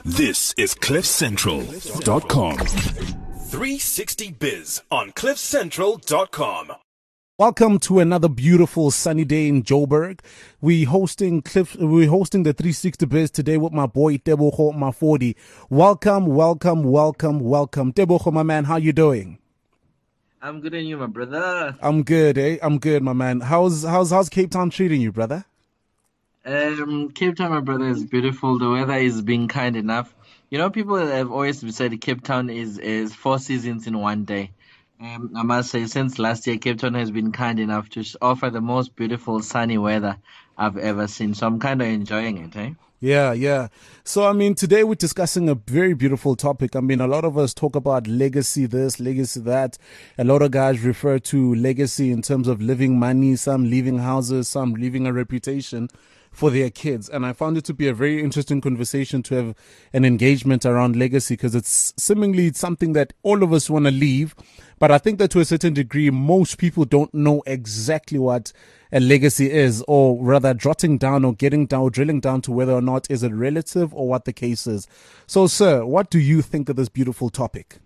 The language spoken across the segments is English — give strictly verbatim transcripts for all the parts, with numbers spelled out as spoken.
This is cliff central dot com. three sixty Biz on cliff central dot com. Welcome to another beautiful sunny day in Joburg. We hosting Cliff. We're hosting the three sixty Biz today with my boy Tebogo Mafodi. Welcome, welcome, welcome, welcome. Tebogo, my man, how you doing? I'm good, and you, my brother? I'm good, eh? I'm good, my man. How's how's how's Cape Town treating you, brother? Um, Cape Town, my brother, is beautiful. The weather is being kind enough. You know, people have always said Cape Town is is four seasons in one day. Um, I must say, since last year, Cape Town has been kind enough to offer the most beautiful sunny weather I've ever seen. So I'm kind of enjoying it, eh? Yeah, yeah. So, I mean, today we're discussing a very beautiful topic. I mean, a lot of us talk about legacy this, legacy that. A lot of guys refer to legacy in terms of leaving money, some leaving houses, some leaving a reputation for their kids. And I found it to be a very interesting conversation to have an engagement around legacy, because it's seemingly something that all of us want to leave. But I think that to a certain degree, most people don't know exactly what a legacy is, or rather jotting down or getting down or drilling down to whether or not is it relative or what the case is. So, sir, what do you think of this beautiful topic?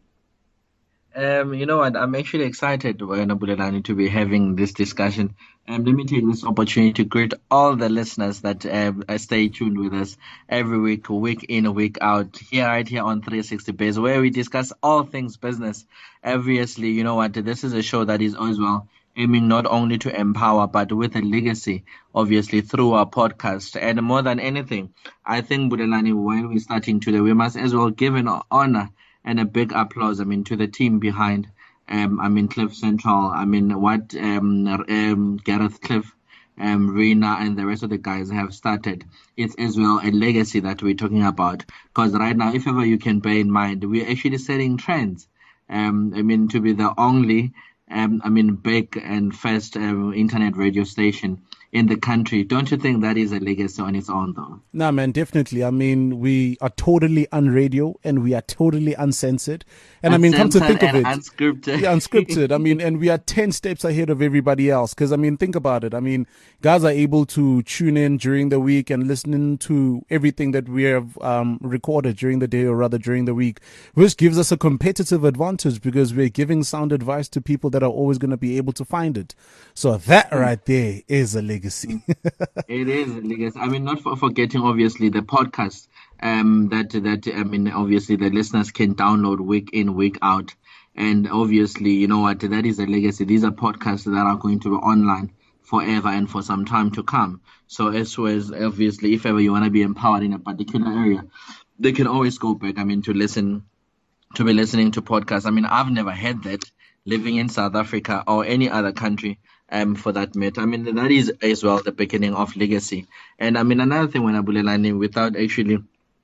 Um, you know what? I'm actually excited, Nabulelani, to be having this discussion. Um, let me take this opportunity to greet all the listeners that uh, stay tuned with us every week, week in, week out, here, right here on three sixty Biz, where we discuss all things business. Obviously, you know what? This is a show that is always well aiming not only to empower, but with a legacy, obviously, through our podcast. And more than anything, I think, Bulelani, while we're starting today, we must as well give an honor and a big applause, I mean, to the team behind, um, I mean, Cliff Central, I mean, what um, um, Gareth Cliff, um, Rena, and the rest of the guys have started. It's as well a legacy that we're talking about. Because right now, if ever you can bear in mind, we're actually setting trends. Um, I mean, to be the only, um, I mean, big and first um, internet radio station in the country. Don't you think that is a legacy on its own, though? Nah, man, definitely. I mean, we are totally unradio and we are totally uncensored. And I mean, come to think of it, unscripted. Yeah, unscripted. I mean, and we are ten steps ahead of everybody else. Because I mean, think about it. I mean, guys are able to tune in during the week and listening to everything that we have um, recorded during the day, or rather during the week, which gives us a competitive advantage because we're giving sound advice to people that are always going to be able to find it. So that right there is a legacy. It is a legacy. I mean, not for forgetting, obviously, the podcast um, that, that I mean, obviously, the listeners can download week in, week out. And obviously, you know what, that is a legacy. These are podcasts that are going to be online forever and for some time to come. So as well as, obviously, if ever you want to be empowered in a particular area, they can always go back, I mean, to listen, to be listening to podcasts. I mean, I've never had that living in South Africa or any other country. Um, for that matter, I mean, that is as well the beginning of legacy. And I mean, another thing, when Abulelani, without actually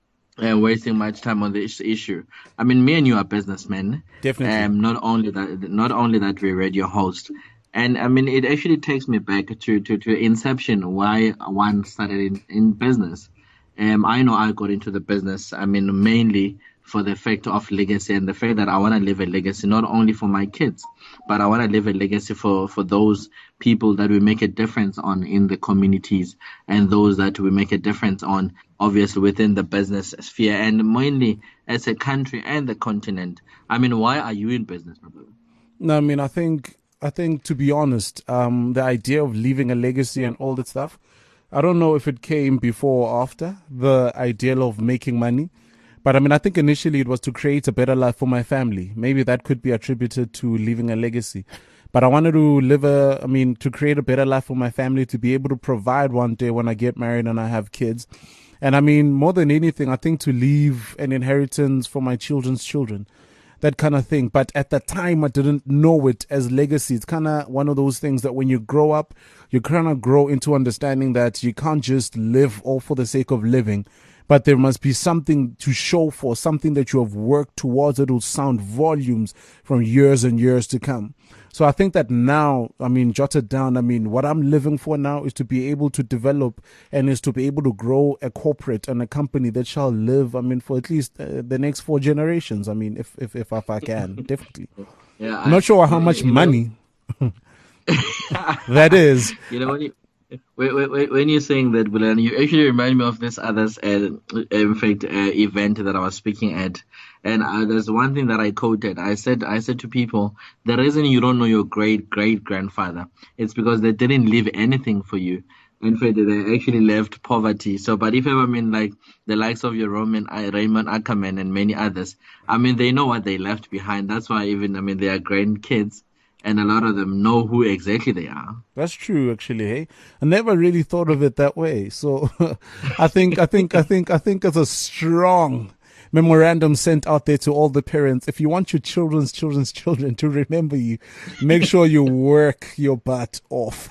uh, wasting much time on this issue, I mean, me and you are businessmen. Definitely. Um, not only that, not only that we're radio hosts. And I mean, it actually takes me back to, to, to inception, why one started in, in business. Um, I know I got into the business, I mean, mainly for the fact of legacy and the fact that I want to leave a legacy, not only for my kids, but I want to leave a legacy for, for those people that we make a difference on in the communities, and those that we make a difference on, obviously, within the business sphere, and mainly as a country and the continent. I mean, why are you in business, my brother? No, I mean, I think, I think to be honest, um, the idea of leaving a legacy and all that stuff, I don't know if it came before or after the ideal of making money. But I mean, I think initially it was to create a better life for my family. Maybe that could be attributed to leaving a legacy. But I wanted to live a, I mean, to create a better life for my family, to be able to provide one day when I get married and I have kids. And I mean, more than anything, I think to leave an inheritance for my children's children, that kind of thing. But at the time, I didn't know it as legacy. It's kind of one of those things that when you grow up, you kind of grow into understanding that you can't just live all for the sake of living. But there must be something to show for, something that you have worked towards that will sound volumes from years and years to come. So I think that now, I mean, jotted down, I mean, what I'm living for now is to be able to develop and is to be able to grow a corporate and a company that shall live, I mean, for at least uh, the next four generations. I mean, if if if, if I can, definitely. Yeah, I'm not sure how much money that is. You know, when you, When, when, when you're saying that, Bulan, you actually remind me of this other, uh, in fact, uh, event that I was speaking at. And uh, there's one thing that I quoted. I said, I said to people, the reason you don't know your great great grandfather, it's because they didn't leave anything for you. In fact, they actually left poverty. So, but if ever, I mean, like the likes of your Roman, uh, Raymond Ackerman and many others, I mean, they know what they left behind. That's why even, I mean, they are grandkids, and a lot of them know who exactly they are. That's true, actually. Hey, I never really thought of it that way. So, I think, I think, I think, I think it's a strong memorandum sent out there to all the parents. If you want your children's children's children to remember you, make sure you work your butt off.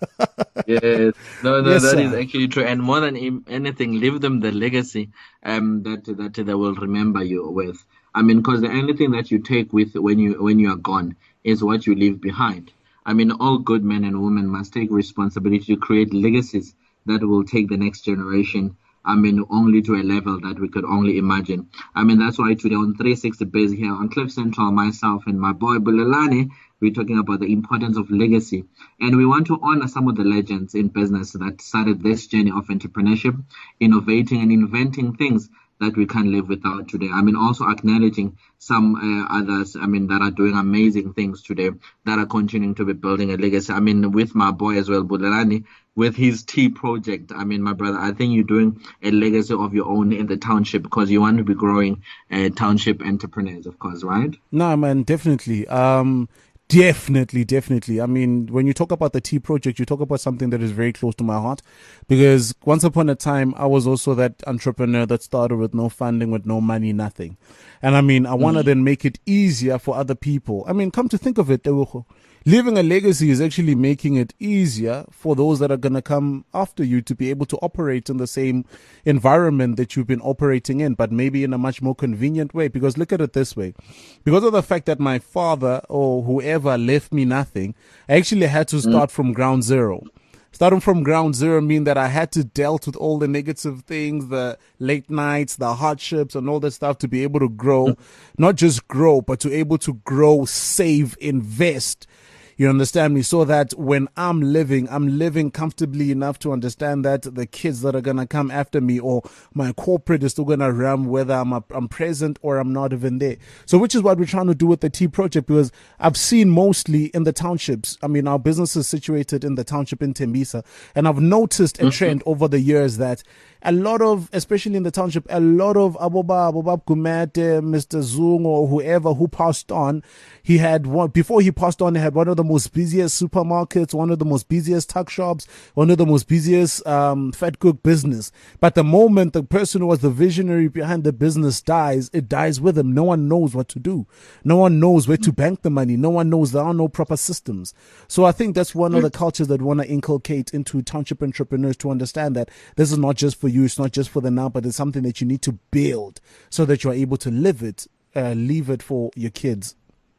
Yes, no, no, Yes, that sir. is actually true. And more than im- anything, leave them the legacy um that that they will remember you with. I mean, because the only thing that you take with when you when you are gone is what you leave behind. I mean, all good men and women must take responsibility to create legacies that will take the next generation. I mean, only to a level that we could only imagine. I mean, that's why today on three sixty Biz here on Cliff Central, myself and my boy Bulelani, we're talking about the importance of legacy. And we want to honor some of the legends in business that started this journey of entrepreneurship, innovating and inventing things that we can't live without today. I mean, also acknowledging some uh, others, I mean, that are doing amazing things today, that are continuing to be building a legacy. I mean, with my boy as well, Bulelani, with his tea project. I mean, my brother, I think you're doing a legacy of your own in the township because you want to be growing uh, township entrepreneurs, of course, right? No, man, definitely. Um, definitely, definitely. I mean, when you talk about the T project, you talk about something that is very close to my heart because once upon a time, I was also that entrepreneur that started with no funding, with no money, nothing. And I mean, I want to then make it easier for other people. I mean, come to think of it, Tebogo, leaving a legacy is actually making it easier for those that are going to come after you to be able to operate in the same environment that you've been operating in, but maybe in a much more convenient way. Because look at it this way. Because of the fact that my father or whoever left me nothing, I actually had to start from ground zero. Starting from ground zero mean that I had to dealt with all the negative things, the late nights, the hardships and all that stuff to be able to grow, not just grow, but to able to grow, save, invest. You understand me? So that when I'm living, I'm living comfortably enough to understand that the kids that are going to come after me or my corporate is still going to run whether I'm, a, I'm present or I'm not even there. So which is what we're trying to do with the T project because I've seen mostly in the townships. I mean, our business is situated in the township in Tembisa. And I've noticed a mm-hmm. trend over the years that a lot of, especially in the township, a lot of Aboba, Aboba Gumete, Mister Zung or whoever who passed on, he had one, before he passed on, he had one of the most busiest supermarkets, one of the most busiest tuck shops, one of the most busiest um, fat cook business. But the moment the person who was the visionary behind the business dies, it dies with him. No one knows what to do. No one knows where to bank the money. No one knows there are no proper systems. So I think that's one of the cultures that we want to inculcate into township entrepreneurs to understand that this is not just for you, it's not just for the now, but it's something that you need to build so that you are able to live it, uh, leave it for your kids.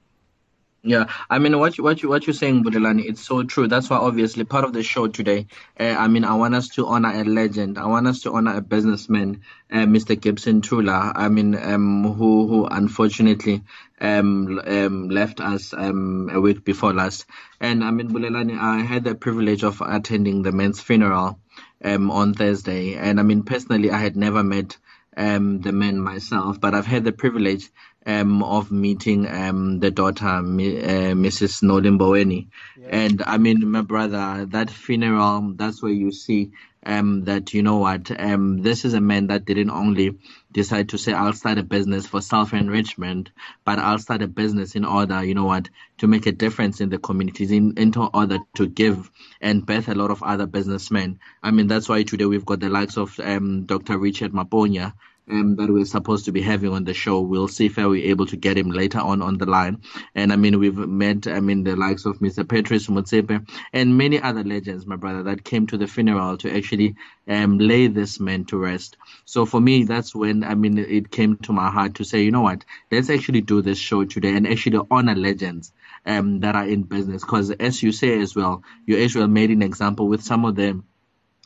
Yeah, I mean, what you, what you, what you're saying, Budelani, it's so true. That's why, obviously, part of the show today, uh, I mean, I want us to honor a legend. I want us to honor a businessman, uh, Mister Gibson Tula. I mean, um, who, who unfortunately, um, um, left us, um, a week before last. And I mean, Bulelani, I had the privilege of attending the man's funeral, um, on Thursday. And I mean, personally, I had never met, um, the man myself, but I've had the privilege Um, of meeting um, the daughter, uh, Missus Nolimboweni. Yeah. And I mean, my brother, that funeral, that's where you see um, that, you know what, um, this is a man that didn't only decide to say, I'll start a business for self-enrichment, but I'll start a business in order, you know what, to make a difference in the communities, in, in order to give and birth a lot of other businessmen. I mean, that's why today we've got the likes of um, Doctor Richard Maponya, Um, that we're supposed to be having on the show. We'll see if we're able to get him later on on the line. And I mean, we've met, I mean, the likes of Mister Patrice Motsepe and many other legends, my brother, that came to the funeral to actually um, lay this man to rest. So for me, that's when, I mean, it came to my heart to say, you know what, let's actually do this show today and actually honor legends um, that are in business. Because as you say as well, you as well made an example with some of them.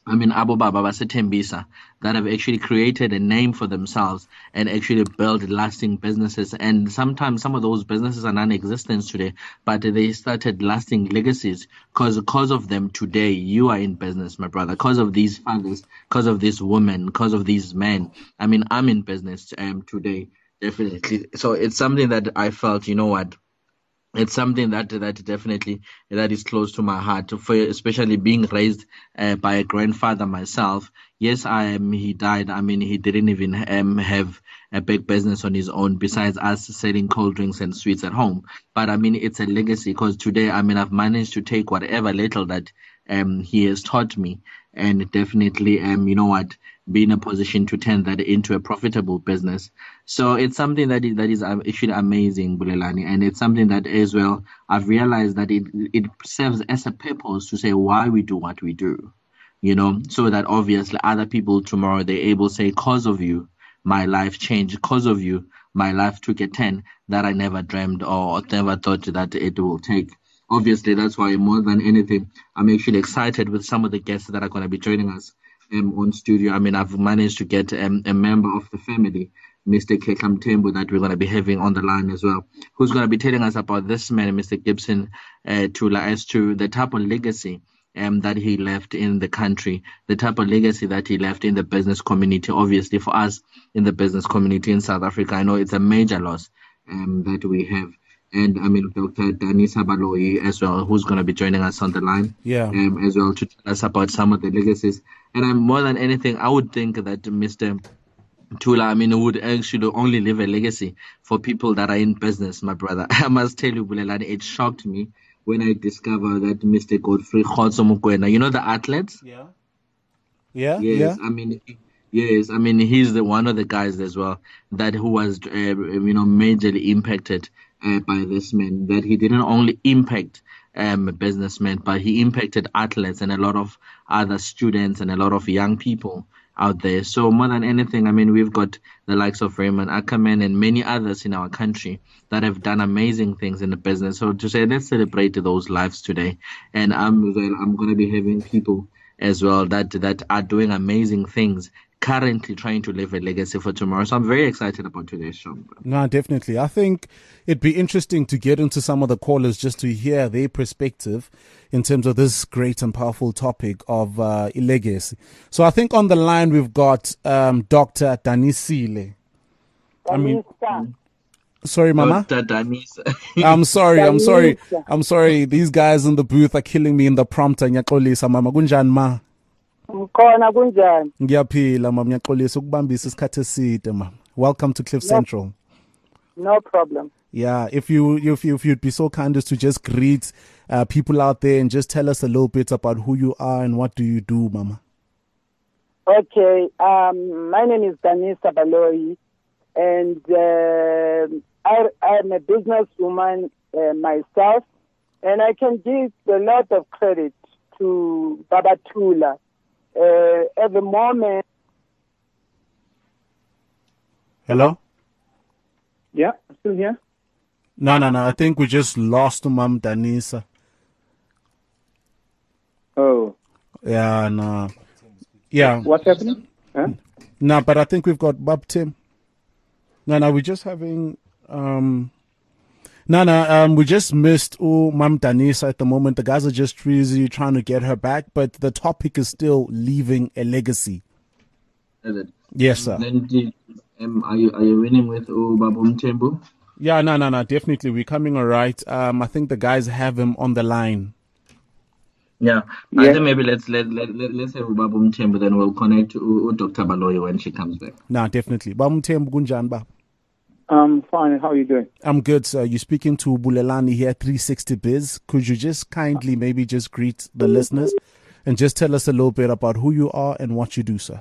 I mean, Abu Baba Basetembisa, that have actually created a name for themselves and actually built lasting businesses. And sometimes some of those businesses are non-existent today, but they started lasting legacies because because of them today, you are in business, my brother. Because of these fathers, because of these women, because of these men. I mean, I'm in business um, today, definitely. So it's something that I felt, you know what? It's something that that definitely that is close to my heart, for especially being raised uh, by a grandfather myself. Yes, I am. He died. I mean, he didn't even um, have a big business on his own besides us selling cold drinks and sweets at home. But I mean, it's a legacy because today, I mean, I've managed to take whatever little that um he has taught me, and definitely um you know what, be in a position to turn that into a profitable business. So it's something that is, that is um, actually amazing, Bulelani, and it's something that as well I've realized that it it serves as a purpose to say why we do what we do, you know, so that obviously other people tomorrow they're able to say, cause of you, my life changed, cause of you, my life took a turn that I never dreamed or never thought that it will take. Obviously, that's why more than anything, I'm actually excited with some of the guests that are going to be joining us um, on studio. I mean, I've managed to get um, a member of the family, Mister Kekam Tembo, that we're going to be having on the line as well, who's going to be telling us about this man, Mister Gibson uh, Tula, as to the type of legacy um, that he left in the country, the type of legacy that he left in the business community. Obviously, for us in the business community in South Africa, I know it's a major loss um, that we have. And I mean, Doctor Danisa Baloyi as well, who's going to be joining us on the line Yeah. um, as well to tell us about some of the legacies. And I'm more than anything, I would think that Mister Tula, I mean, would actually only leave a legacy for people that are in business, my brother. I must tell you, Bulelani, it shocked me when I discovered that Mister Godfrey Khotso Mokoena, you know the athletes? Yeah. Yeah. Yes, Yeah. I mean, yes, I mean, he's the one of the guys as well that who was, uh, you know, majorly impacted uh, by this man. That he didn't only impact um businessmen, but he impacted athletes and a lot of other students and a lot of young people out there. So more than anything, I mean, we've got the likes of Raymond Ackerman and many others in our country that have done amazing things in the business. So to say, let's celebrate those lives today. And I'm well, I'm going to be having people as well that that are doing amazing things currently trying to leave a legacy for tomorrow. So I'm very excited about today's show. No, definitely. I think it'd be interesting to get into some of the callers just to hear their perspective in terms of this great and powerful topic of uh, legacy. So I think on the line we've got um, Doctor Danisile. I mean, sorry, Mama. Doctor Danisa. I'm sorry. I'm sorry. I'm sorry. These guys in the booth are killing me in the prompter. Ngiyaxolisa mama. Kunjani ma? Mkhona kunjani? Ngiyaphila mama. Ngiyaxolisa ukubambisa isikhathi eside mama. Welcome to Cliff Central. No problem. Yeah, if you if you if you'd be so kind as to just greet uh, people out there and just tell us a little bit about who you are and what do you do, mama. Okay. Um, my name is Danisa Baloyi, and uh, I I'm a businesswoman uh, myself, and I can give a lot of credit to Baba Tula. Uh, at the moment. Hello? Yeah, still here? No, no, no. I think we just lost Mom Danisa. Oh. Yeah, no. Yeah. What's happening? Huh? No, but I think we've got Bob Tim. No, no, we're just having... um. No, no, um, we just missed oh, Mam Danisa at the moment. The guys are just busy trying to get her back, but the topic is still leaving a legacy. Is it? Yes, sir. Then did, um, are you are you winning with oh, Babum Tembo? Yeah, no, no, no, definitely. We're coming all right. Um, I think the guys have him on the line. Yeah, Yeah. I think maybe let's let, let, let let's have Babum Tembo, then we'll connect to uh, Doctor Baloyi when she comes back. No, definitely. Babum Tembo Gunjan ba. I'm fine. How are you doing? I'm good, sir. You're speaking to Bulelani here, three sixty Biz. Could you just kindly maybe just greet the listeners and just tell us a little bit about who you are and what you do, sir?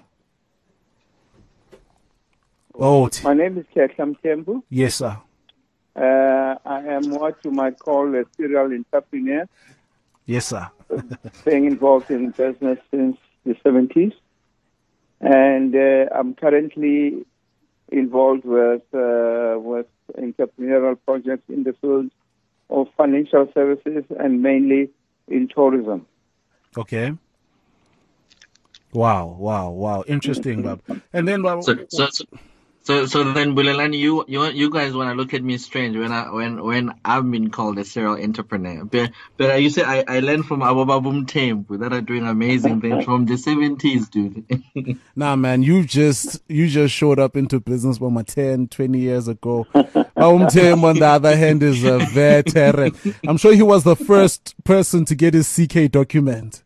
Oh, t- My name is Kekam Tembu. yes, sir. Uh, I am what you might call a serial entrepreneur, Yes, sir. being involved in business since the seventies. And uh, I'm currently involved with uh, with entrepreneurial projects in the field of financial services and mainly in tourism. Okay. Wow, wow, wow. Interesting, Bob. And then, Bob, So, so, so, so, so then, Bulelani, you, you, you guys want to look at me strange when I, when, when I've been called a serial entrepreneur. But, but you say I, I learned from Abobabum Temple that are doing amazing things from the seventies, dude. nah, man, you just you just showed up into business from my ten, twenty years ago. Baum Tim, on the other hand, is a veteran. I'm sure he was the first person to get his C K document.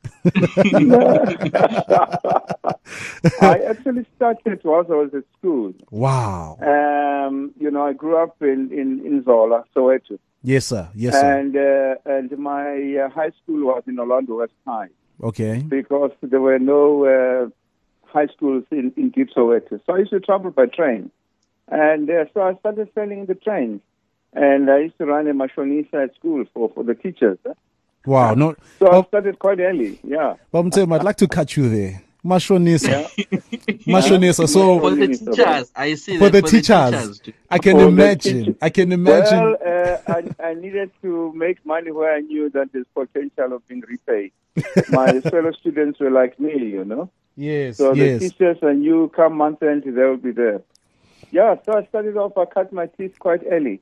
I actually started whilst I was at school. Wow. Um, you know, I grew up in, in, in Zola, Soweto. Yes, sir. Yes, sir. And, uh, and my uh, high school was in Orlando West High. Okay. Because there were no uh, high schools in, in deep Soweto. So I used to travel by train. And uh, so I started selling the trains. And I used to run a mashonisa at school for, for the teachers. Eh? Wow. No, so Bob, I started quite early, yeah. Bob Tim, I'd like to cut you there. Mashonisa. Yeah. Mashonisa. So for the teachers, I see for that. the for teachers, the teachers I can for imagine. I can imagine. Well, uh, I, I needed to make money where I knew that there's potential of being repaid. My fellow students were like me, you know. Yes. So yes. the teachers and you come month end, they will be there. Yeah. So I started off. I cut my teeth quite early.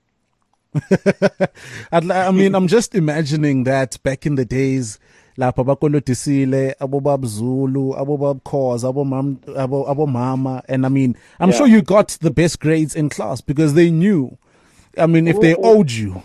I mean, I'm just imagining that back in the days, lapha bakolotisile, abobab Zulu, abobab Khoza, abomam, abomama, and I mean, I'm yeah. sure you got the best grades in class because they knew. I mean, if they owed you.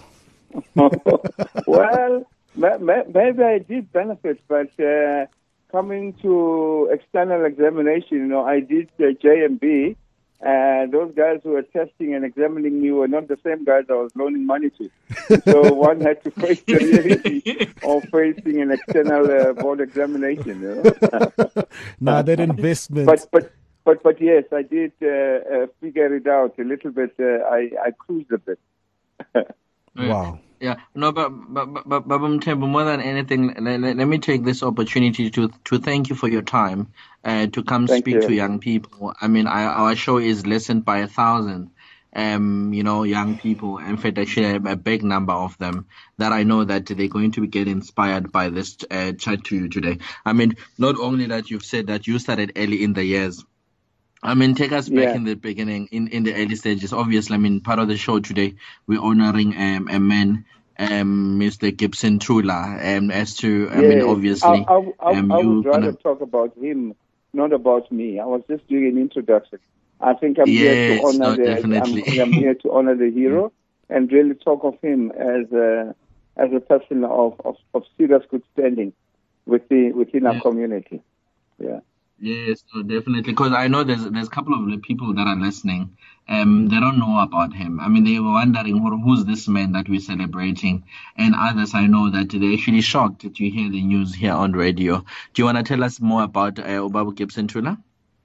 Well, maybe I did benefit, but uh, coming to external examination, you know, I did uh, J M B. And those guys who were testing and examining me were not the same guys I was loaning money to. So one had to face the reality of facing an external uh, board examination. You know? Nah, that investment. But but but but yes, I did uh, uh, figure it out a little bit. Uh, I I cruised a bit. Wow. Yeah, no, but but but, but Mthembu, more than anything, let, let, let me take this opportunity to to thank you for your time, uh, to come Thank speak you. to young people. I mean, I, our show is listened by a thousand, um, you know, young people. In fact, actually, a, a big number of them that I know that they're going to be get inspired by this uh, chat to you today. I mean, not only that you've said that you started early in the years. I mean, take us back Yeah. in the beginning, in, in the early stages. Obviously, I mean, part of the show today, we're honoring um, a man, um, Mister Gibson Trula, um, as to, I Yes. mean, obviously, I, I, I, um, I you would rather gonna, talk about him, not about me. I was just doing an introduction. I think I'm here to yes, honor no, the. definitely. I'm, I'm here to honor the hero and really talk of him as a as a person of, of, of serious good standing within within our Yeah. community. Yeah. Yes, no, definitely. Because I know there's there's a couple of the people that are listening. Um, they don't know about him. I mean, they were wondering who, who's this man that we're celebrating, and others I know that they're actually shocked to hear the news here on radio. Do you want to tell us more about uh, Ubaba Gibson Trula?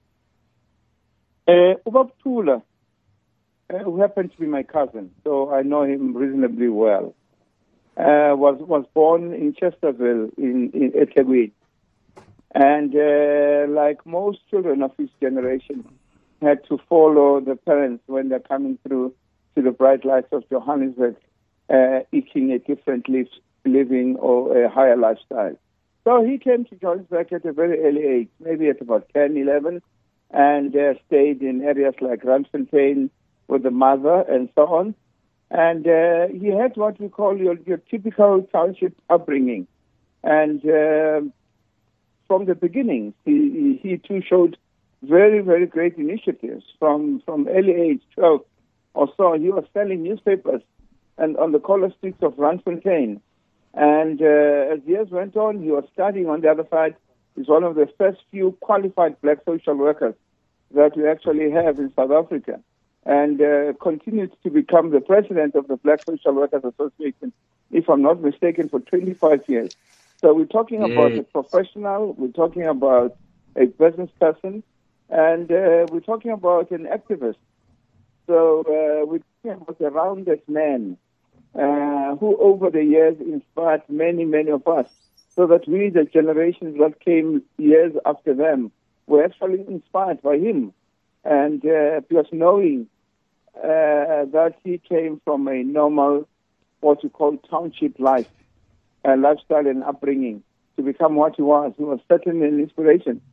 Uh, Ubab Tula, uh, who happened to be my cousin, so I know him reasonably well. Uh, was was born in Chesterville in in eThekwini. And uh, like most children of his generation, had to follow the parents when they're coming through to the bright lights of Johannesburg, uh, eating a different live, living or a higher lifestyle. So he came to Johannesburg at a very early age, maybe at about ten, eleven, and uh, stayed in areas like Randfontein with the mother and so on. And uh, he had what we call your, your typical township upbringing. And uh, from the beginning, he, he too showed very, very great initiatives. From, from early age, twelve or so, he was selling newspapers and on the collar streets of Randfontein. And uh, as years went on, he was studying on the other side. He's one of the first few qualified black social workers that we actually have in South Africa, and uh, continued to become the president of the Black Social Workers Association, if I'm not mistaken, for twenty-five years. So we're talking Yay. about a professional, we're talking about a business person, and uh, we're talking about an activist. So uh, we're talking about a rounded man uh, who over the years inspired many, many of us, so that we, the generations that came years after them, were actually inspired by him. And uh, because knowing uh, that he came from a normal, what you call township life, uh, lifestyle and upbringing, to become what he was, he was certainly an inspiration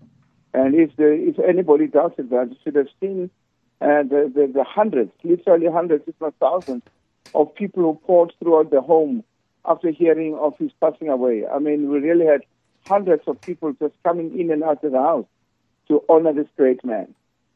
And if the, if anybody doubted that, you should have seen uh, the, the, the hundreds, literally hundreds, if not thousands, of people who poured throughout the home after hearing of his passing away. I mean, we really had hundreds of people just coming in and out of the house to honor this great man.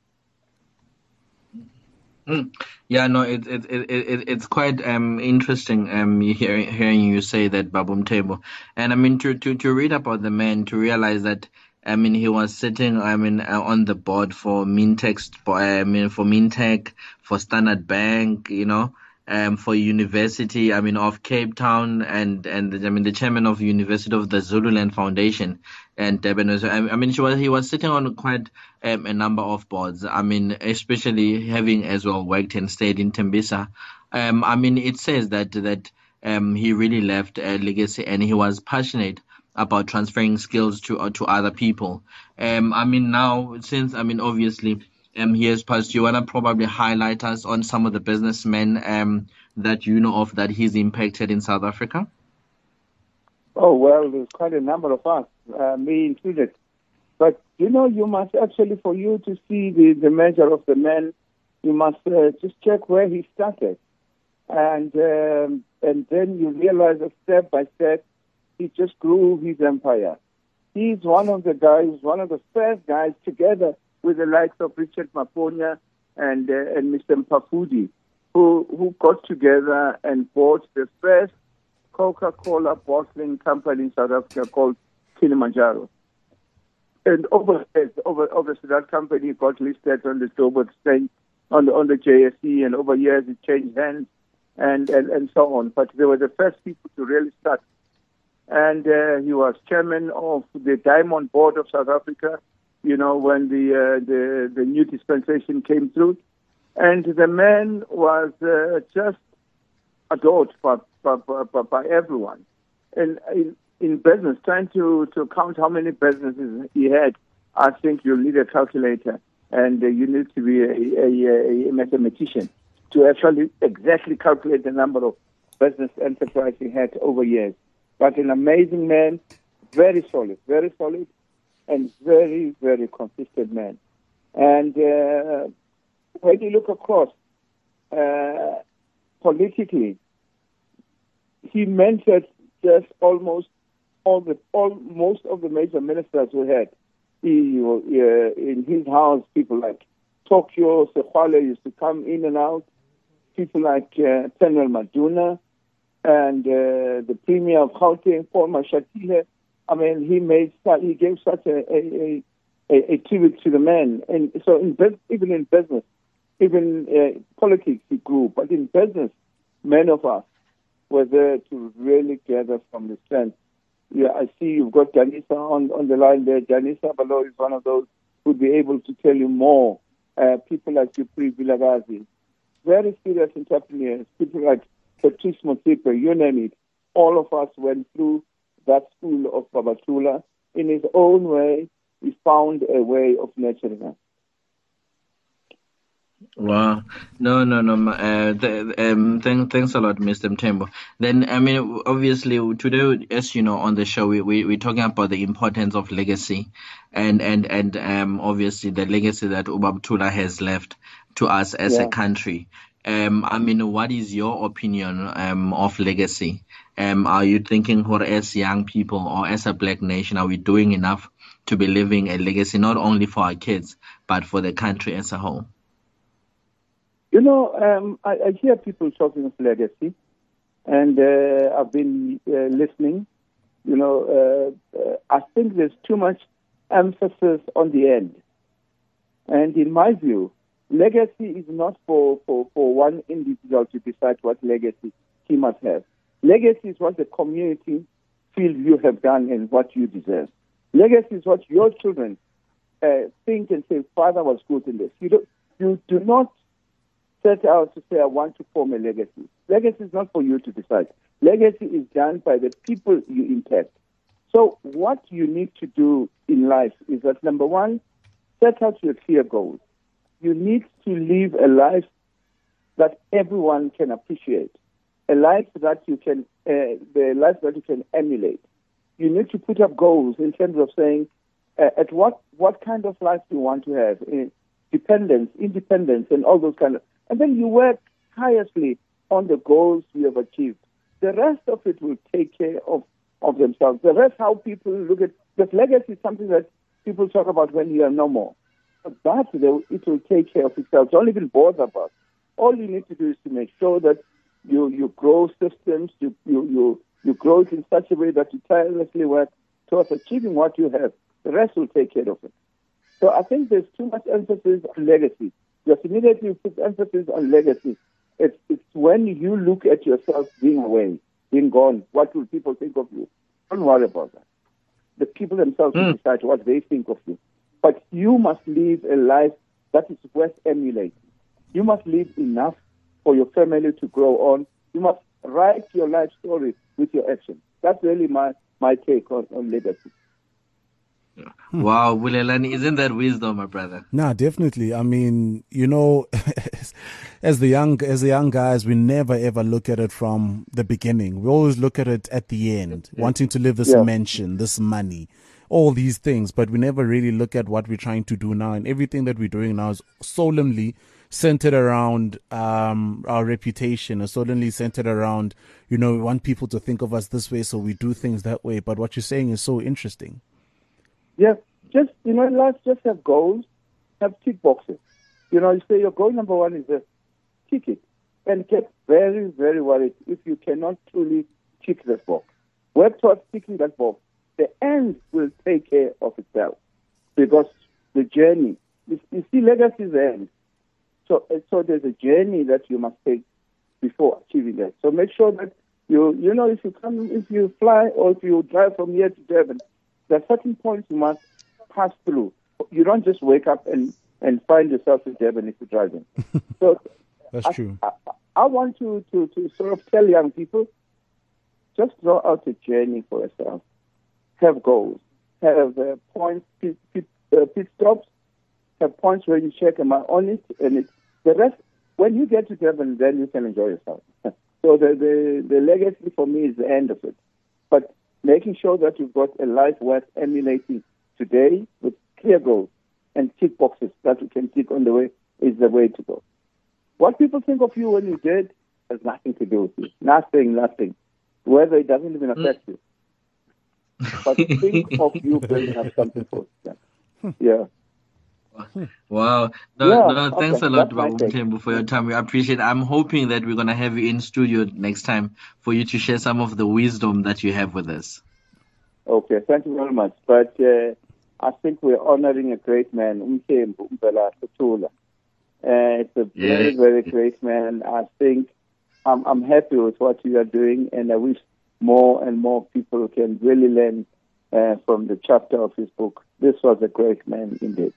Mm. Yeah, no, it, it, it, it, it's quite um, interesting um, hearing, hearing you say that, Babu Mthembu. And I mean, to, to, to read about the man, to realize that, I mean, he was sitting, I mean, uh, on the board for Mintex, for, I mean, for Mintech, for Standard Bank, you know, um, for University, I mean, of Cape Town, and, and I mean, the chairman of University of the Zululand Foundation. And Durban was, I mean, she was, he was sitting on quite um, a number of boards. I mean, especially having as well worked and stayed in Tembisa. Um, I mean, it says that that um, he really left a legacy, and he was passionate about transferring skills to uh, to other people. Um, I mean, now since I mean, obviously, um, he has passed. You wanna probably highlight us on some of the businessmen um that you know of that he's impacted in South Africa? Oh, well, there's quite a number of us, uh, me included. But, you know, you must actually, for you to see the, the measure of the man, you must uh, just check where he started. And um, and then you realize that step by step, he just grew his empire. He's one of the guys, one of the first guys, together with the likes of Richard Maponya and, uh, and Mister Mpafudi, who, who got together and bought the first Coca-Cola bottling company in South Africa called Kilimanjaro. And over, over, obviously that company got listed on the Joburg Exchange, on the, on the J S E, and over years it changed hands and, and, and so on. But they were the first people to really start. And uh, he was chairman of the Diamond Board of South Africa, you know, when the, uh, the, the new dispensation came through. And the man was uh, just adored by, by, by, by everyone. And in, in business, trying to, to count how many businesses he had, I think you'll need a calculator, and uh, you need to be a, a, a mathematician to actually exactly calculate the number of business enterprises he had over years. But an amazing man, very solid, very solid, and very, very consistent man. And uh, when you look across, uh, politically, he mentored just almost all the all most of the major ministers we had. He, uh, in his house, people like Tokyo, Sekwale used to come in and out. People like uh, Samuel Maduna and uh, the Premier of Gauteng, Paul Mashatile. I mean, he made he gave such a a, a, a tribute to the man. And so, in, even in business, even uh, politics, he grew. But in business, many of us were there to really gather from the strength. Yeah, I see you've got Janisa on, on the line there. Janisa Balo is one of those who'd be able to tell you more. Uh, people like Yupri Vilagazi, very serious entrepreneurs, people like Patrice Motsepe, you name it. All of us went through that school of Babatula. In his own way, he found a way of nurturing us. Wow. No, no, no. Uh, th- um, th- thanks a lot, Mister Mthembu. Then, I mean, obviously, today, as you know, on the show, we, we, we're talking about the importance of legacy and, and, and um, obviously the legacy that Ubabtula has left to us as yeah. a country. Um, I mean, what is your opinion um, of legacy? Um, are you thinking, or as young people or as a black nation, are we doing enough to be leaving a legacy, not only for our kids, but for the country as a whole? You know, um, I, I hear people talking of legacy, and uh, I've been uh, listening. You know, uh, uh, I think there's too much emphasis on the end. And in my view, legacy is not for, for, for one individual to decide what legacy he must have. Legacy is what the community feels you have done and what you deserve. Legacy is what your children uh, think and say, Father was good in this. You, don't, you do not set out to say, I want to form a legacy. Legacy is not for you to decide. Legacy is done by the people you impact. So what you need to do in life is that, number one, set out your clear goals. You need to live a life that everyone can appreciate, a life that you can, uh, the life that you can emulate. You need to put up goals in terms of saying, uh, at what what kind of life you want to have, uh, dependence, independence, and all those kind of, and then you work tirelessly on the goals you have achieved. The rest of it will take care of, of themselves. The rest, how people look at, because legacy is something that people talk about when you are no more. But that, it will take care of itself. Don't even bother about it. All you need to do is to make sure that you, you grow systems, you, you, you, you grow it in such a way that you tirelessly work towards achieving what you have. The rest will take care of it. So I think there's too much emphasis on legacy. Just immediately you put emphasis on legacy. It's, it's when you look at yourself being away, being gone, what will people think of you? Don't worry about that. The people themselves will Mm. decide what they think of you. But you must live a life that is worth emulating. You must live enough for your family to grow on. You must write your life story with your actions. That's really my, my take on, on legacy. Wow, Bulelani, isn't that wisdom, my brother? Nah, definitely. I mean, you know, as the young as the young guys, we never ever look at it from the beginning. We always look at it at the end, wanting to live this Yeah. mansion, this money, all these things, but we never really look at what we're trying to do now. And everything that we're doing now is solemnly centered around um, our reputation, or solemnly centered around, you know, we want people to think of us this way, so we do things that way. But what you're saying is so interesting. Yeah, just, you know, let's just have goals, have tick boxes. You know, you say your goal number one is a tick it, and get very, very worried if you cannot truly tick that box. Work towards ticking that box. The end will take care of itself, because the journey, you, you see, legacy is the end. So, so there's a journey that you must take before achieving that. So make sure that you, you know, if you come, if you fly or if you drive from here to Durban, there are certain points you must pass through. You don't just wake up and, and find yourself in Durban if you're driving. So That's I, true. I, I want to, to, to sort of tell young people, just draw out a journey for yourself. Have goals. Have uh, points, pit, pit, uh, pit stops. Have points where you check, am I on it? And it, the rest, when you get to Durban, then you can enjoy yourself. So the, the, the legacy for me is the end of it. But making sure that you've got a life worth emulating today with clear goals and tick boxes that you can tick on the way is the way to go. What people think of you when you're dead has nothing to do with you. Nothing, nothing. Whether it doesn't even affect you. But think of you building up something for them. Yeah. Wow. No, Yeah, no, thanks okay, a lot, that's my Babu take. Mthembu, for your time. We appreciate it. I'm hoping that we're going to have you in studio next time for you to share some of the wisdom that you have with us. Okay, thank you very much. But uh, I think we're honoring a great man, Umthembu Mbela Sithula. Uh, it's a very, Yeah. very great man. I think I'm, I'm happy with what you are doing, and I wish more and more people can really learn uh, from the chapter of his book. This was a great man indeed.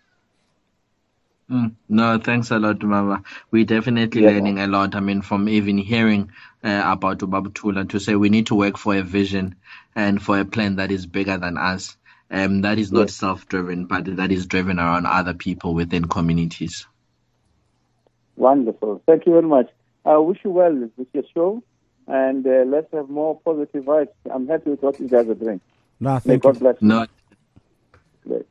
Mm, no, thanks a lot, Mama. We're definitely Yeah. learning a lot. I mean, from even hearing uh, about Ubaba Thula, to say we need to work for a vision and for a plan that is bigger than us. Um, that is not Yes. self-driven, but that is driven around other people within communities. Wonderful. Thank you very much. I wish you well with your show, and uh, let's have more positive vibes. I'm happy with what you guys are doing. Nah, May thank God you. bless you. No, Great.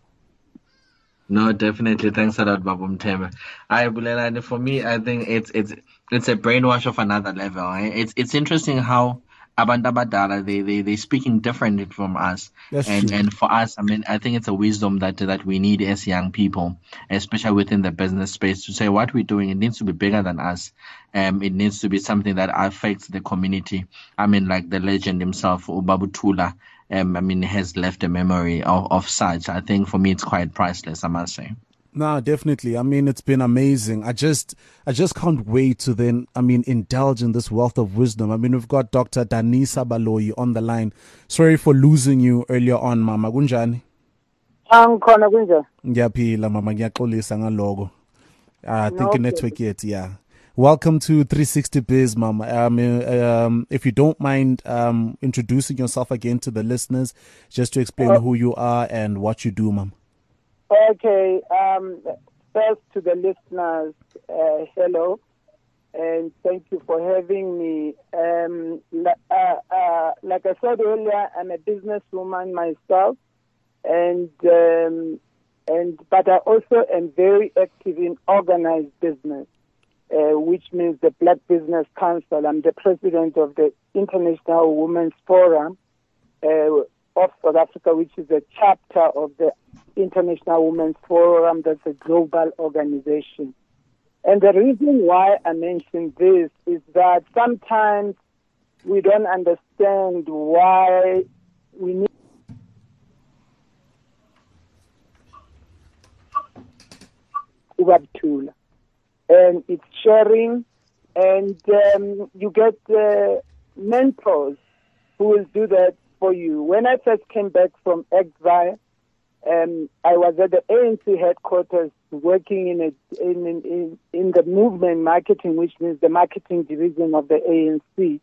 no, definitely. Thanks a lot, Babu Mthembu. I Bulelani, for me, I think it's it's it's a brainwash of another level. Eh? It's it's interesting how abantu abadala they they they speaking differently from us, That's and true. and for us, I mean, I think it's a wisdom that that we need as young people, especially within the business space, to say what we're doing. It needs to be bigger than us. Um, it needs to be something that affects the community. I mean, like the legend himself, Ubaba Thula. Um, I mean, has left a memory of, of such. I think for me, it's quite priceless, I must say. No, definitely. I mean, it's been amazing. I just, I just can't wait to then, I mean, indulge in this wealth of wisdom. I mean, we've got Doctor Danisa Baloyi on the line. Sorry for losing you earlier on, Mama. Kunjani? Angikhona kunjani? Ngiyaphila, Mama. Ngiyaxolisa ngalogo. I think No in network yet, yeah. Welcome to three sixty Biz, Mom. Um, um, if you don't mind um, introducing yourself again to the listeners, just to explain Uh, who you are and what you do, Mom. Okay. Um, first to the listeners, uh, hello, and thank you for having me. Um, uh, uh, like I said earlier, I'm a businesswoman myself, and um, and but I also am very active in organized business, uh, which means the Black Business Council. I'm the president of the International Women's Forum uh, of South Africa, which is a chapter of the International Women's Forum. That's a global organization. And the reason why I mention this is that sometimes we don't understand why we need Ubabtula. And it's sharing, and um, you get uh, mentors who will do that for you. When I first came back from exile, um, I was at the A N C headquarters working in, a, in, in, in the movement marketing, which means the marketing division of the A N C.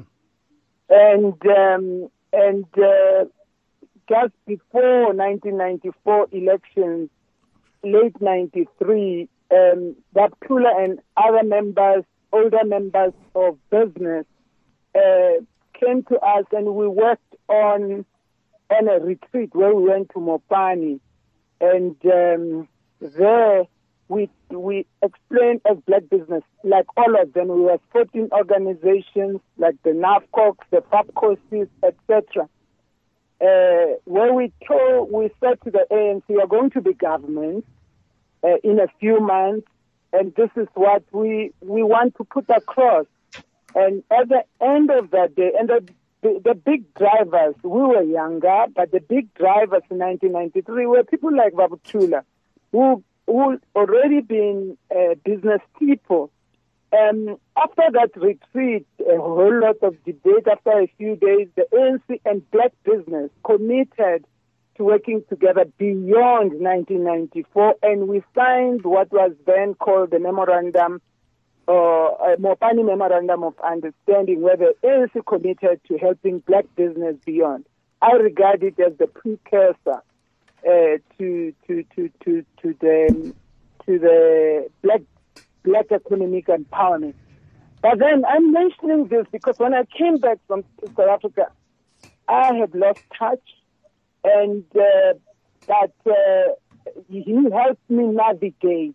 And um, and uh, just before nineteen ninety-four elections, late ninety-three, um, Baptula and other members, older members of business, uh, came to us, and we worked on on a retreat where we went to Mopani, and um, there we we explained as Black business, like all of them, we were fourteen organizations like the NAFCOX, the FAPCOSIS, et cetera. Uh, where we told, we said to the A N C, we are going to be government uh, in a few months, and this is what we we want to put across. And at the end of that day, and the, the, the big drivers, we were younger, but the big drivers in nineteen ninety-three were people like Babutula, who who already been uh, business people. Um, after that retreat, a whole lot of debate, after a few days, the A N C and Black business committed to working together beyond nineteen ninety-four, and we signed what was then called the Memorandum, uh, a Mopani Memorandum of Understanding, where the A N C committed to helping Black business beyond. I regard it as the precursor uh, to, to, to, to, to the to the Black Black economic empowerment. But then I'm mentioning this because when I came back from South Africa, I had lost touch, and uh, that uh, he helped me navigate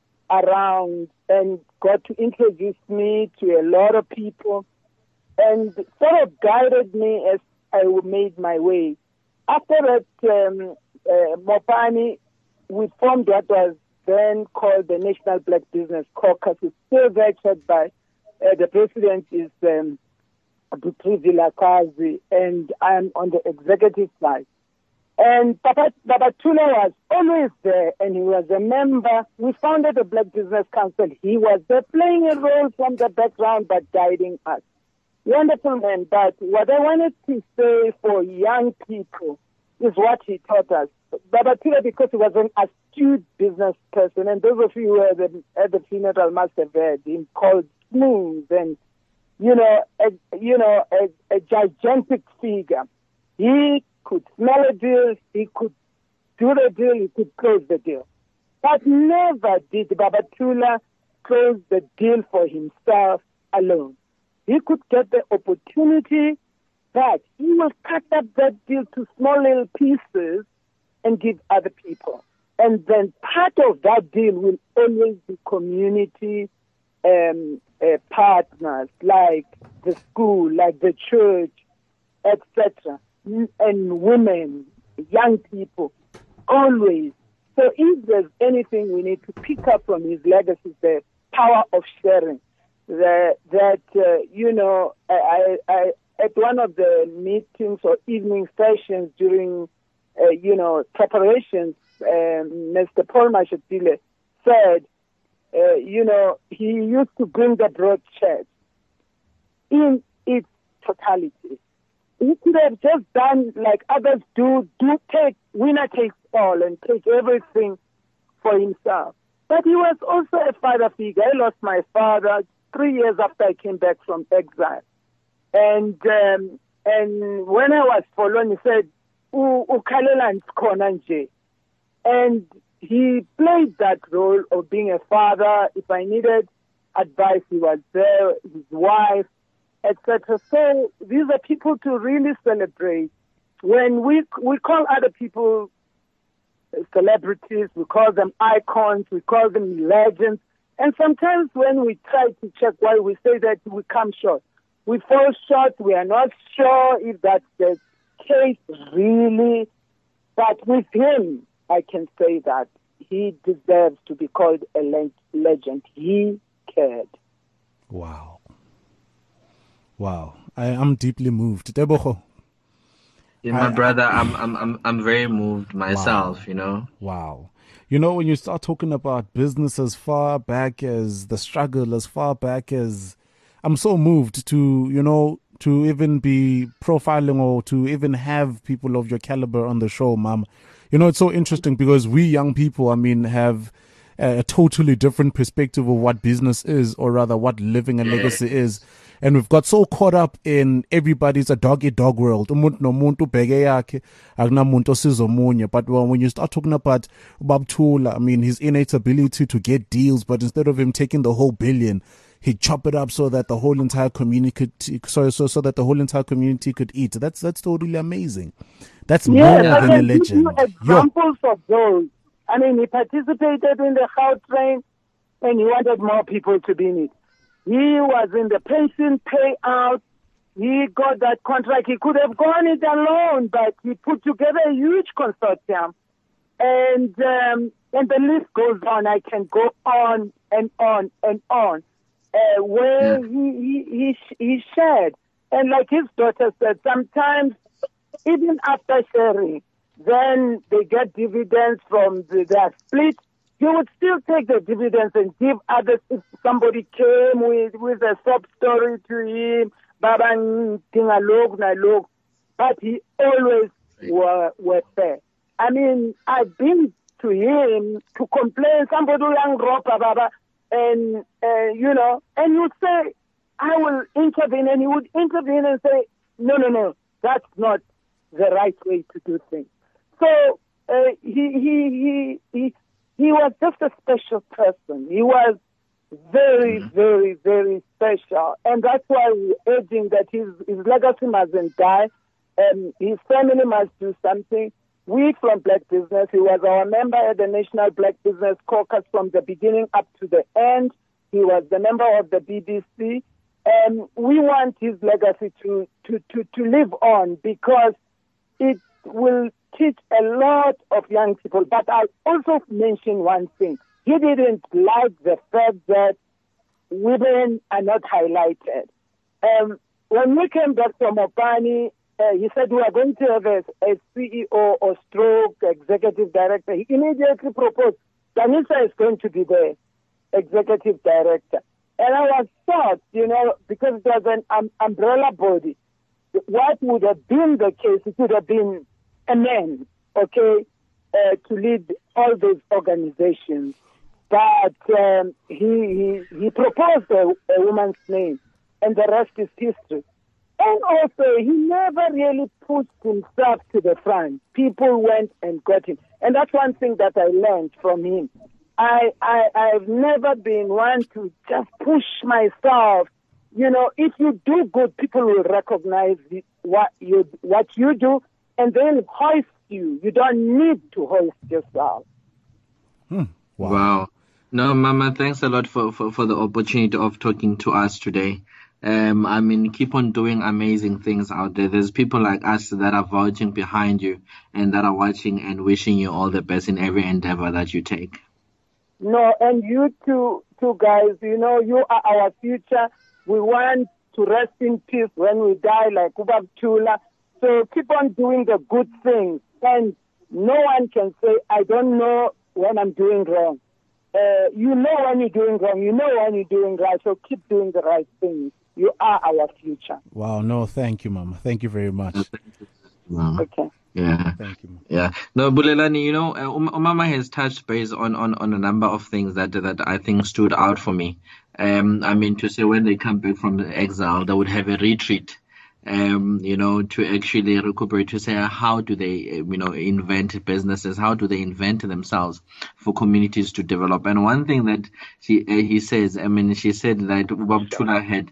around and got to introduce me to a lot of people and sort of guided me as I made my way. After that, um, uh, Mopani, we formed what was then called the National Black Business Caucus. It's still there, chaired by uh, the president is um, Butri Vilakazi, and I'm on the executive side. And Papa, Babatula was always there, and he was a member. We founded the Black Business Council. He was there playing a role from the background, but guiding us. Wonderful man, but what I wanted to say for young people is what he taught us. Babatula, because he was an astute business person, and those of you who were at the, at the funeral must have heard him called smooth and, you know, a, you know, a, a gigantic figure. He could smell a deal, he could do the deal, he could close the deal. But never did Babatula close the deal for himself alone. He could get the opportunity, but he will cut up that deal to small little pieces and give other people. And then part of that deal will always be community um, uh, partners, like the school, like the church, et cetera, and women, young people, always. So if there's anything we need to pick up from his legacy, the power of sharing. That, that uh, you know, I, I, at one of the meetings or evening sessions during, uh, you know, preparations, um, Mister Paul Mashatile said, uh, you know, he used to bring the broad church in its totality. He could have just done like others do, do take, winner takes all and take everything for himself. But he was also a father figure. I lost my father three years after I came back from exile. And um, and when I was following, he said, "Ukhalela khona nje." And he played that role of being a father. If I needed advice, he was there, his wife, et cetera. So these are people to really celebrate. When we we call other people celebrities, we call them icons, we call them legends. And sometimes when we try to check why we say that, we come short. We fall short. We are not sure if that's the case really. But with him, I can say that he deserves to be called a le- legend. He cared. Wow. Wow. I am deeply moved. Tebogo. Yeah, my I- brother, I'm I'm I'm I'm very moved myself, Wow. you know. Wow. You know, when you start talking about business as far back as the struggle, as far back as, I'm so moved to, you know, to even be profiling or to even have people of your caliber on the show, Mom. You know, it's so interesting because we young people, I mean, have a, a totally different perspective of what business is, or rather what living a legacy is. And we've got so caught up in everybody's a dog eat dog world. Umuntu nomuntu ubheke yakhe, akunamuntu osiza omunye. But well, when you start talking about Ubab Tula, I mean, his innate ability to get deals, but instead of him taking the whole billion, he'd chop it up so that the whole entire community could, so, so, so that the whole entire community could eat. That's, that's totally amazing. That's Yes, more I than a can give legend. you examples of those. I mean, he participated in the Gautrain and he wanted more people to be in it. He was in the pension payout. He got that contract. He could have gone it alone, but he put together a huge consortium. And um, and the list goes on. I can go on and on and on. Uh, where Yeah. he, he, he, he shared. And like his daughter said, sometimes even after sharing, then they get dividends from the, their split. He would still take the dividends and give others. If somebody came with, with a sob story to him, Baba Tingalog, Nalog, but he always were, were fair. I mean, I've been to him to complain, somebody young Ropa Baba, and, uh, you know, and he would say, I will intervene, and he would intervene and say, no, no, no, that's not the right way to do things. So uh, he, he, he, he, he was just a special person. He was very, very, very special. And that's why we're urging that his, his legacy mustn't die. Um, his family must do something. We from Black Business, he was our member at the National Black Business Caucus from the beginning up to the end. He was the member of the B B C. And we want his legacy to, to, to, to live on because it will teach a lot of young people. But I'll also mention one thing. He didn't like the fact that women are not highlighted. Um, when we came back from Mopani, uh, he said we are going to have a, a C E O or stroke executive director. He immediately proposed, Danisa is going to be the executive director. And I was shocked, you know, because it was an um, umbrella body. What would have been the case? It would have been a man, okay, uh, to lead all those organizations. But um, he, he he proposed a, a woman's name, and the rest is history. And also, he never really pushed himself to the front. People went and got him. And that's one thing that I learned from him. I, I, I've never been one to just push myself. You know, if you do good, people will recognize what you, what you do, and they'll hoist you. You don't need to hoist yourself. Hmm. Wow. Wow. No, Mama, thanks a lot for, for, for the opportunity of talking to us today. Um, I mean, keep on doing amazing things out there. There's people like us that are vouching behind you and that are watching and wishing you all the best in every endeavor that you take. No, and you two, two guys, you know, you are our future. We want to rest in peace when we die like Ubab Tula. So keep on doing the good things. And no one can say, I don't know when I'm doing wrong. Uh, you know when you're doing wrong. You know when you're doing right. So keep doing the right things. You are our future. Wow. No, thank you, Mama. Thank you very much. Mama. Okay. Yeah. Thank you, Mama. Yeah. No, Bulelani, you know, uh, um, Umama has touched base on, on, on a number of things that that I think stood out for me. Um, I mean, to say when they come back from the exile, they would have a retreat, um, you know, to actually recuperate, to say how do they, uh, you know, invent businesses, how do they invent themselves for communities to develop. And one thing that she, uh, he says, I mean, she said that Ubab Tula had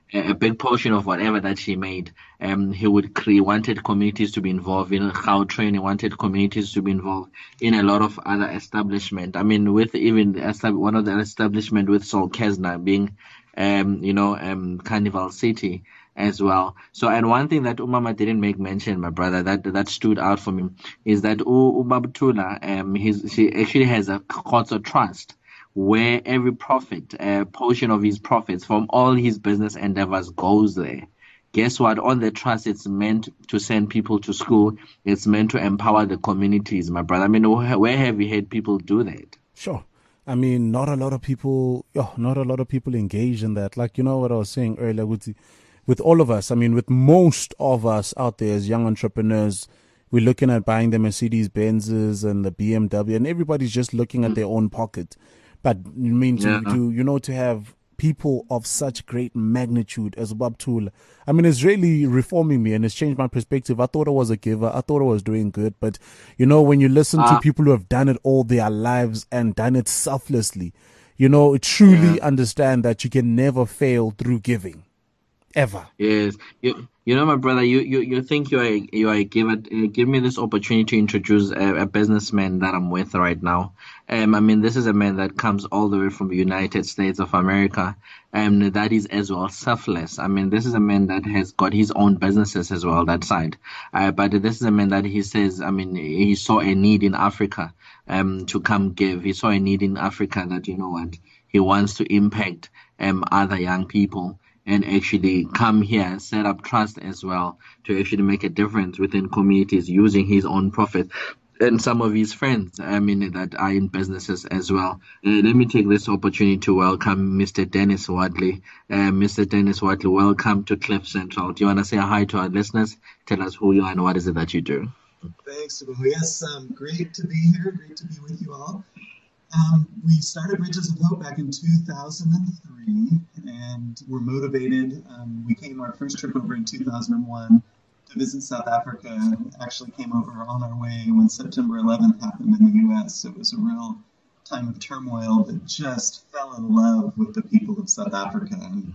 a, a big portion of whatever that he made, um, he would create, wanted communities to be involved in Gautrain, he wanted communities to be involved in a lot of other establishment. I mean, with even the, estab- one of the establishment with Sol Kesna being, um, you know, um, Carnival City as well. So, and one thing that Umama didn't make mention, my brother, that that stood out for me is that U- Ubabtula, um, he's, she actually has a Khotso trust where every profit, a portion of his profits from all his business endeavors goes there. Guess what? On the trust, it's meant to send people to school. It's meant to empower the communities, my brother. I mean, wh- where have you had people do that? Sure. I mean, not a lot of people, oh, not a lot of people engage in that. Like, you know what I was saying earlier with the, with all of us. I mean, with most of us out there as young entrepreneurs, we're looking at buying the Mercedes Benzes and the B M W, and everybody's just looking at their own pocket. But I mean, to, Yeah. to you know, to have people of such great magnitude as Ubabtula, I mean, it's really reforming me and it's changed my perspective. I thought I was a giver. I thought I was doing good. But, you know, when you listen Ah. to people who have done it all their lives and done it selflessly, you know, truly Yeah. understand that you can never fail through giving. Ever. Yes, you you know, my brother, you you, you think you are a- you are a giver. Uh, give me this opportunity to introduce a, a businessman that I'm with right now. Um, I mean, this is a man that comes all the way from the United States of America, and that is as well selfless. I mean, this is a man that has got his own businesses as well, that side. Uh, but this is a man that he says, I mean, he saw a need in Africa, um, to come give. He saw a need in Africa that, you know what, he wants to impact um other young people and actually come here, set up trust as well to actually make a difference within communities using his own profit and some of his friends, I mean, that are in businesses as well. Uh, let me take this opportunity to welcome Mister Dennis Wadley. Uh, Mister Dennis Wadley, welcome to Cliff Central. Do you want to say hi to our listeners? Tell us who you are and what is it that you do? Thanks, Sabu. Yes, um, great to be here. Great to be with you all. Um, we started Bridges of Hope back in two thousand three, and we're motivated. Um, we came our first trip over in two thousand one to visit South Africa, and actually came over on our way when September eleventh happened in the U S. So it was a real time of turmoil, but just fell in love with the people of South Africa, and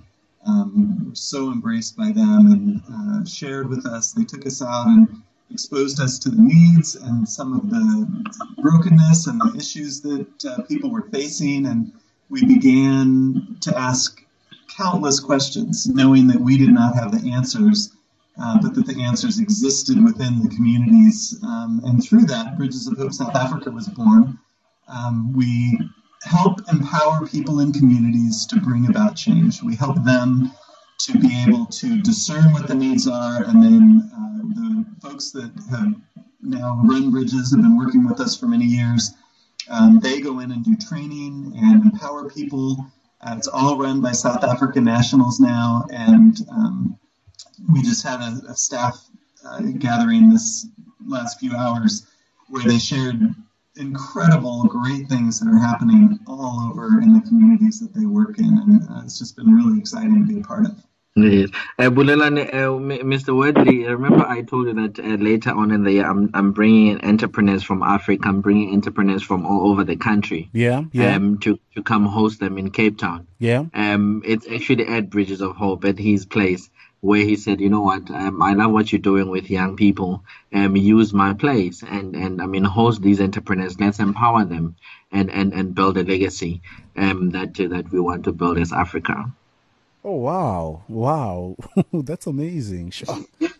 um, were so embraced by them and uh, shared with us. They took us out and exposed us to the needs and some of the brokenness and the issues that uh, people were facing. And we began to ask countless questions, knowing that we did not have the answers, uh, but that the answers existed within the communities. Um, and through that, Bridges of Hope South Africa was born. Um, we help empower people in communities to bring about change. We help them to be able to discern what the needs are, and then uh, the folks that have now run Bridges have been working with us for many years. Um, they go in and do training and empower people. Uh, it's all run by South African nationals now, and um, we just had a, a staff uh, gathering this last few hours where they shared incredible, great things that are happening all over in the communities that they work in, and uh, it's just been really exciting to be a part of. Yes. Uh, Bulelani, uh, M- Mister Wadley, remember I told you that uh, later on in the year I'm, I'm bringing in entrepreneurs from Africa, I'm bringing entrepreneurs from all over the country. Yeah, yeah. Um, to, to come host them in Cape Town. Yeah. Um, it's actually at Bridges of Hope at his place where he said, you know what, um, I love what you're doing with young people. Um, use my place and, and I mean, host these entrepreneurs. Let's empower them and, and, and build a legacy um, that that we want to build as Africa. Oh, wow. Wow. That's amazing. Sure.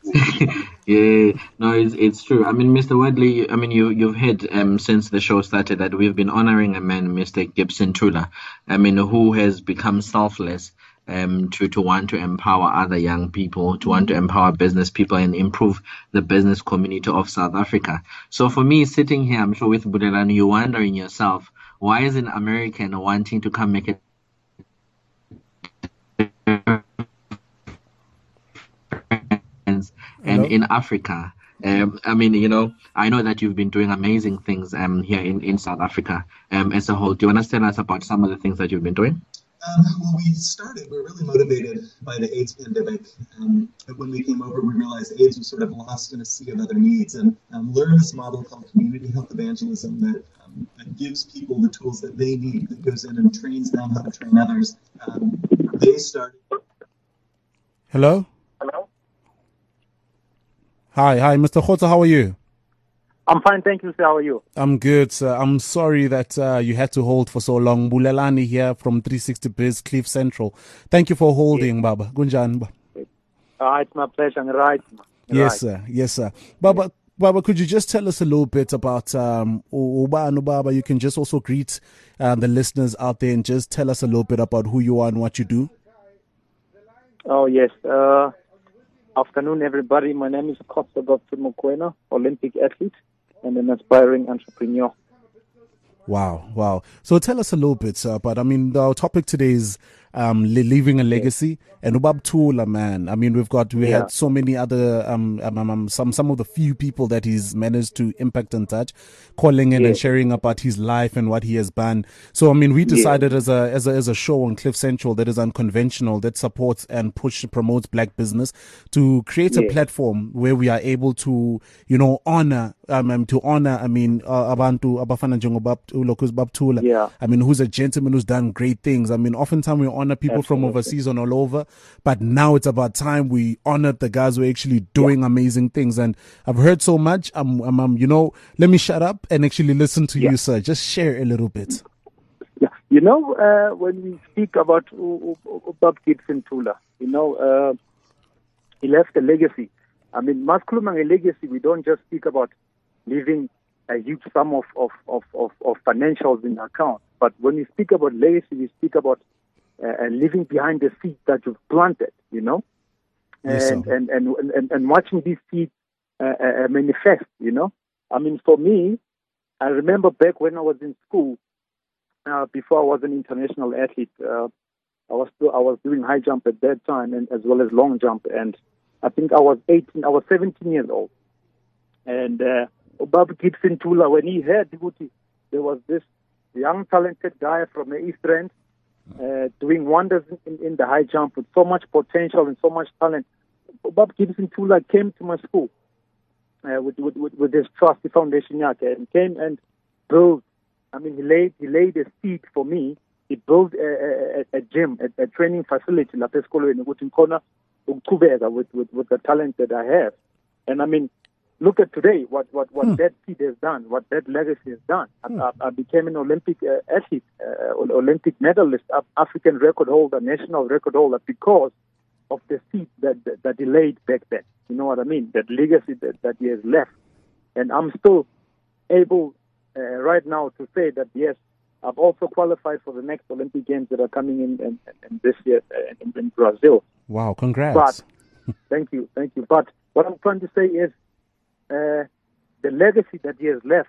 Yeah, no, it's it's true. I mean, Mister Wadley, I mean, you you've heard um since the show started that we've been honoring a man, Mister Gibson Tula, I mean, who has become selfless um to to want to empower other young people, to want to empower business people and improve the business community of South Africa. So for me, sitting here, I'm sure with Bulelani, you're wondering yourself, why is an American wanting to come make a and Hello? in Africa? Um, I mean, you know, I know that you've been doing amazing things um here in, in South Africa um as a whole. Do you want to tell us about some of the things that you've been doing? Um, well, we started, we were really motivated by the AIDS pandemic. Um, but when we came over, we realized AIDS was sort of lost in a sea of other needs, and um, learned this model called community health evangelism that, um, that gives people the tools that they need, that goes in and trains them how to train others. Um, they started Hello? Hello? Hi, hi, Mister Khotsa, how are you? I'm fine, thank you, sir. How are you? I'm good, sir. I'm sorry that uh, you had to hold for so long. Bulelani here from three sixty Biz, Cliff Central. Thank you for holding, yes. Baba. Gunjan. Uh, it's my pleasure. Right. Yes, right. sir. Yes, sir. Baba, yes. Baba, could you just tell us a little bit about um, Uba and Baba? You can just also greet uh, the listeners out there and just tell us a little bit about who you are and what you do. Oh, yes. Uh, afternoon, everybody. My name is Khotsa Godfrey Mokoena, Olympic athlete and an aspiring entrepreneur. Wow, wow. So tell us a little bit, sir. But I mean, our topic today is um, leaving a legacy. And Ubab Tula, man. I mean, we've got we yeah. had so many other um, um, um some some of the few people that he's managed to impact and touch, calling in yeah. and sharing about his life and what he has done. So I mean, we decided yeah. as a as a as a show on Cliff Central that is unconventional, that supports and push promotes black business, to create yeah. a platform where we are able to, you know, honor um, um to honor. I mean, uh, abantu abafana njengobab Tula. Yeah. I mean, who's a gentleman who's done great things. I mean, oftentimes we honor people Absolutely. from overseas and all over. But now it's about time we honored the guys who are actually doing yeah. amazing things. And I've heard so much. I'm, I'm, I'm, you know, let me shut up and actually listen to yeah. you, sir. Just share a little bit. Yeah, you know, uh, when we speak about Bob Gibson Tula, you know, uh, he left a legacy. I mean, maskulumang a legacy. We don't just speak about leaving a huge sum of of, of, of of financials in account. But when we speak about legacy, we speak about Uh, living behind the seed that you've planted, you know, yes, and, and, and and and watching these seeds uh, uh, manifest, you know. I mean, for me, I remember back when I was in school, uh, before I was an international athlete, uh, I was still, I was doing high jump at that time, and as well as long jump, and I think I was eighteen, I was seventeen years old, and uh, Bob Gibson Tula, when he heard Djibouti, there was this young talented guy from the East Rand. Uh, doing wonders in, in the high jump with so much potential and so much talent. Bob Gibson Tula came to my school uh, with, with, with, with his trusty foundation and came and built. I mean, he laid he laid a seed for me. He built a, a, a gym, a, a training facility, La Pescolo in Ugutin with, with with the talent that I have. And I mean, look at today, what, what, what hmm. that seed has done, what that legacy has done. Hmm. I, I became an Olympic uh, athlete, uh, Olympic medalist, African record holder, national record holder, because of the seed that, that, that he laid back then. You know what I mean? That legacy that, that he has left. And I'm still able uh, right now to say that, yes, I've also qualified for the next Olympic Games that are coming in, in, in this year uh, in, in Brazil. Wow, congrats. But, thank you, thank you. But what I'm trying to say is, Uh, the legacy that he has left,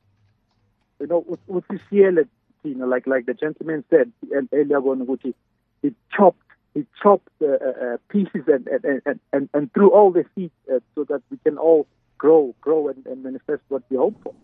you know, you know, like like the gentleman said earlier on, he chopped, he chopped uh, uh, pieces and and, and, and and threw all the seeds uh, so that we can all grow, grow and, and manifest what we hope for.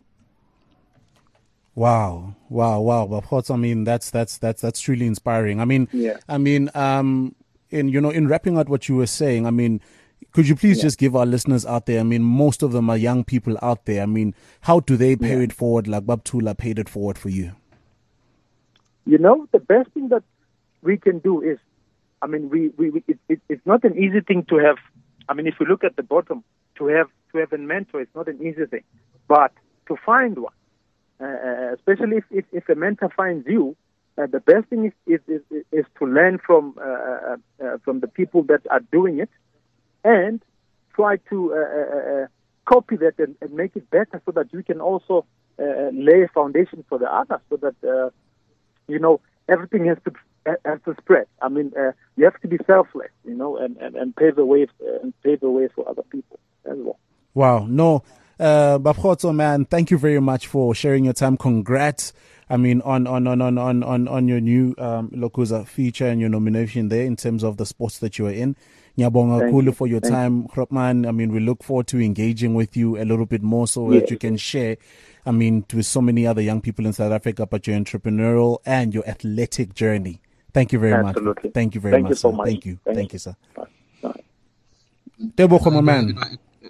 Wow, wow, wow! Of course, I mean that's that's that's that's truly inspiring. I mean, yeah. I mean, um, in you know, in wrapping up what you were saying, I mean. Could you please yeah. just give our listeners out there, I mean, most of them are young people out there. I mean, how do they pay yeah. it forward like Bob Tula paid it forward for you? You know, the best thing that we can do is, I mean, we, we, we it, it, it's not an easy thing to have. I mean, if you look at the bottom, to have to have a mentor, it's not an easy thing. But to find one, uh, especially if, if, if a mentor finds you, uh, the best thing is, is, is, is to learn from, uh, uh, from the people that are doing it, and try to uh, uh, copy that and, and make it better so that we can also uh, lay a foundation for the others so that, uh, you know, everything has to has to spread. I mean, uh, you have to be selfless, you know, and, and, and pave the way uh, and pave the way for other people as well. Wow. No, uh, Babkhotso, man, thank you very much for sharing your time. Congrats. I mean, on on on on on on, on your new um, Lokuza feature and your nomination there in terms of the sports that you are in. Nyabonga Kulu for your Thank time, Kropman. I mean, we look forward to engaging with you a little bit more so yes. that you can share, I mean, with so many other young people in South Africa about your entrepreneurial and your athletic journey. Thank you very Absolutely. much. Thank you very Thank much, you so sir. much. Thank you. Thank, Thank you, sir. Bye. Bye. Tebo, my man.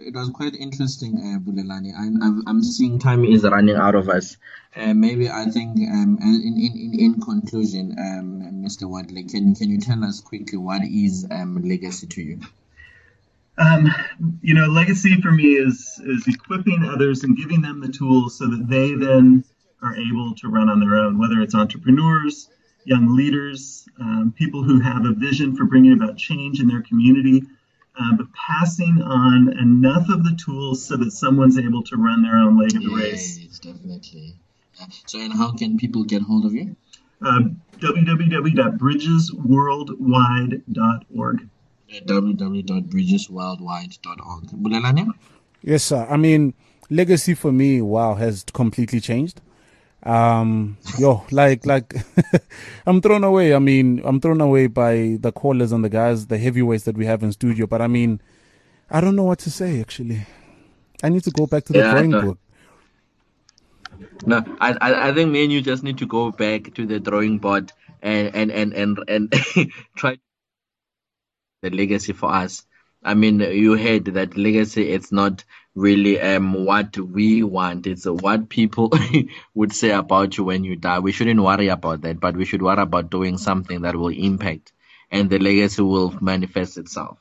it was quite interesting, uh, Bulelani. I'm, I'm I'm seeing time is running out of us. Uh, maybe I think um, in, in, in, in conclusion, um, Mister Wadley, can can you tell us quickly what is um, legacy to you? Um, you know, legacy for me is is equipping others and giving them the tools so that they then are able to run on their own, whether it's entrepreneurs, young leaders, um, people who have a vision for bringing about change in their community, uh, but passing on enough of the tools so that someone's able to run their own leg of the yes, race. Yes, definitely. Uh, so, and how can people get hold of you? Uh, w w w dot bridges worldwide dot org. w w w dot bridges worldwide dot org. Bulelani? Yes, sir. I mean, legacy for me, wow, has completely changed. Um, yo, like, like, I'm thrown away. I mean, I'm thrown away by the callers and the guys, the heavyweights that we have in studio. But I mean, I don't know what to say, actually. I need to go back to the Yeah, drawing no. board. No, I, I I think me and you just need to go back to the drawing board and, and, and, and, and try the legacy for us. I mean, you heard that legacy, it's not really um what we want. It's what people would say about you when you die. We shouldn't worry about that, but we should worry about doing something that will impact, and the legacy will manifest itself.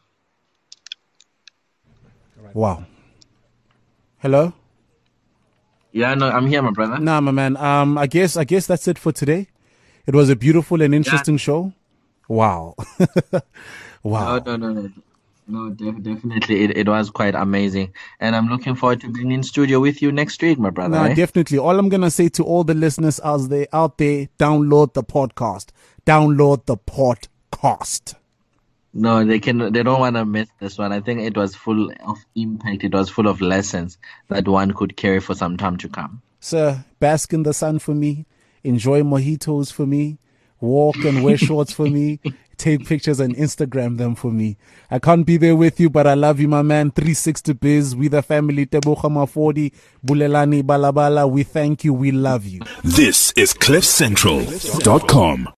Wow. Hello? Yeah, no, I'm here, my brother. Nah, my man. Um, I guess, I guess that's it for today. It was a beautiful and interesting yeah. show. Wow. Wow. No, no, no, no. No, def- definitely. It, it was quite amazing. And I'm looking forward to being in studio with you next week, my brother. No, eh? definitely. All I'm going to say to all the listeners out there, out there, download the podcast. Download the podcast. No, they can. They don't want to miss this one. I think it was full of impact. It was full of lessons that one could carry for some time to come. Sir, bask in the sun for me. Enjoy mojitos for me. Walk and wear shorts for me. Take pictures and Instagram them for me. I can't be there with you, but I love you, my man. three sixty Biz, we the family. Teboga Mafodi, Bulelani, Balabala. We thank you. We love you. This is cliff central dot com.